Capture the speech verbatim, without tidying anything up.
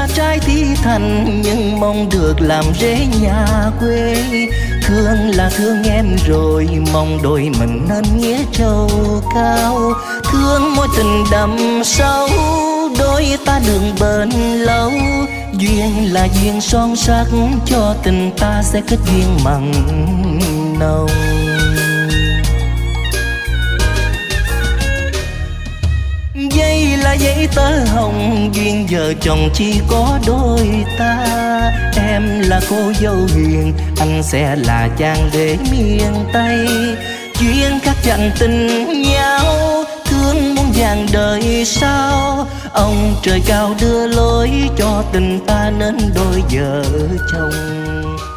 là trai thi thành nhưng mong được làm rể nhà quê. Thương là thương em rồi, mong đôi mình nên nghĩa trầu cao. Thương mối tình đậm sâu, đôi ta đường bền lâu. Duyên là duyên son sắc, cho tình ta sẽ kết duyên mặn nồng. Dây là giấy tơ hồng, duyên vợ chồng chỉ có đôi ta. Em là cô dâu hiền, anh sẽ là chàng rể miền Tây. Duyên khắc dành tình nhau, thương muôn vàng đời sau. Ông trời cao đưa lối cho tình ta nên đôi vợ chồng.